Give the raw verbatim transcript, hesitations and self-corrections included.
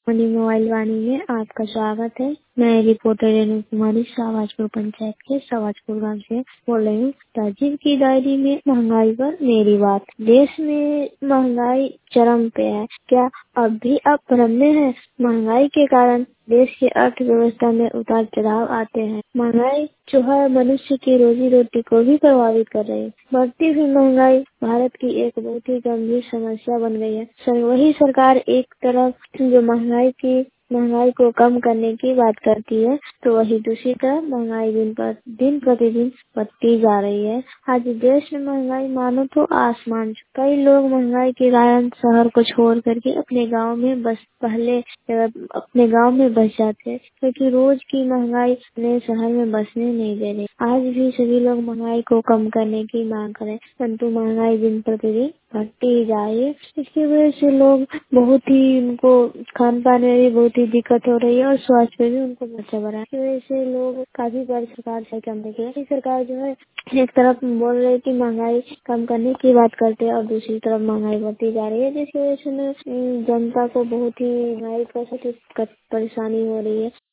Money mobile वाणी में आपका स्वागत है। मैं रिपोर्टर रेणु कुमारी सावाजपुर पंचायत के सावाजपुर गांव से बोल रही हूँ। राजीव की डायरी में महंगाई पर मेरी बात। देश में महंगाई चरम पे है। क्या अब भी आप भ्रम में है? महंगाई के कारण देश की अर्थव्यवस्था में उतार चढ़ाव आते हैं। महंगाई जो है मनुष्य की रोजी रोटी को भी प्रभावित कर रही है। बढ़ती हुई महंगाई भारत की एक बहुत ही गंभीर समस्या बन गई है। सर, वही सरकार एक तरफ जो महंगाई की महंगाई को कम करने की बात करती है, तो वही दूसरी तरफ महंगाई दिन पर दिन प्रतिदिन बढ़ती जा रही है। आज देश में महंगाई मानो तो आसमान। कई लोग महंगाई के कारण शहर को छोड़ करके अपने गांव में बस पहले अ, अपने गांव में बस जाते हैं, क्योंकि रोज की महंगाई उन्हें शहर में बसने नहीं दे रही। आज भी सभी लोग महंगाई को कम करने की मांग करें, परंतु महंगाई दिन प्रतिदिन बढ़ती ही जा रही है। इसकी वजह से लोग बहुत ही उनको खान पान में भी बहुत ही दिक्कत हो रही है और स्वास्थ्य में भी उनको बच्चा बना है। इस वजह से लोग काफी बार सरकार से कम देखिए। सरकार जो है एक तरफ बोल रही है कि महंगाई कम करने की बात करते हैं और दूसरी तरफ महंगाई बढ़ती जा रही है, जिसकी वजह से न, जनता को बहुत ही महंगाई का सख्त परेशानी हो रही है।